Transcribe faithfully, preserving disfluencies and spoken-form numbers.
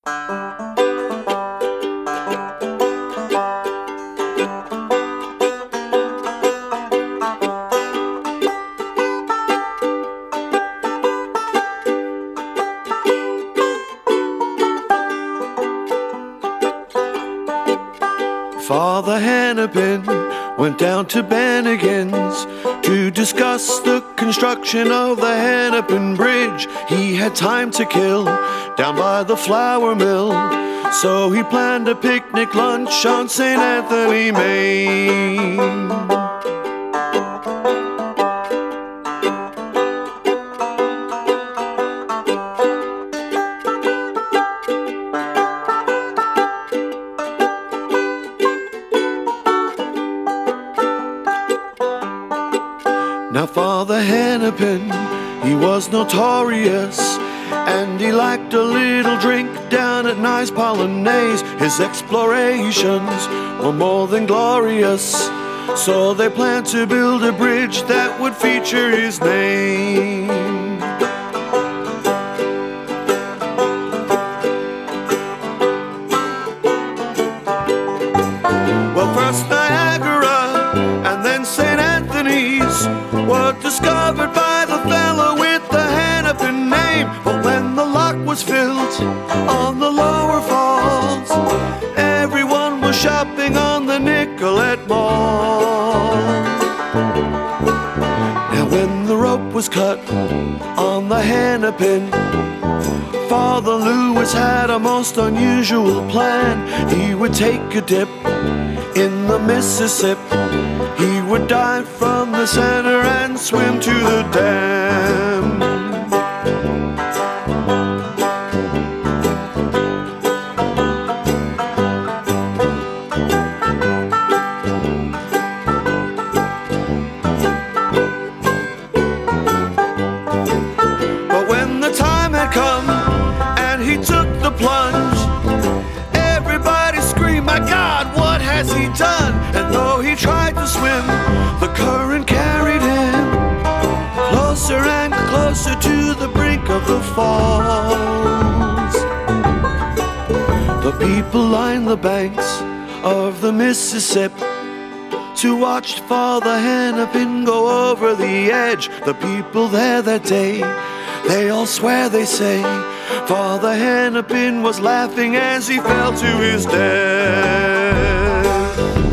Father Hennepin went down to Bennigan's to discuss the construction of the Hennepin Bridge. He had time to kill down by the flour mill, so he planned a picnic lunch on Saint Anthony, Maine. Now Father Hennepin, he was notorious, and he liked a little drink down at Nice Polonaise. His explorations were more than glorious, so they planned to build a bridge that would feature his name. Well, first Niagara and then Saint Anthony's were discovered by the fellow with the Hennepin name. But when the lock was filled on the lower falls, everyone was shopping on the Nicollet Mall. Now when the rope was cut on the Hennepin, Father Lewis had a most unusual plan. He would take a dip in the Mississippi, he would dive from the center and swim to the dam. But when the time had come and he took the plunge, everybody screamed, "My God, what has he done?" And though he tried to swim, the current carried him closer and closer to the brink of the falls. The people lined the banks of the Mississippi to watch Father Hennepin go over the edge. The people there that day, they all swear, they say, Father Hennepin was laughing as he fell to his death.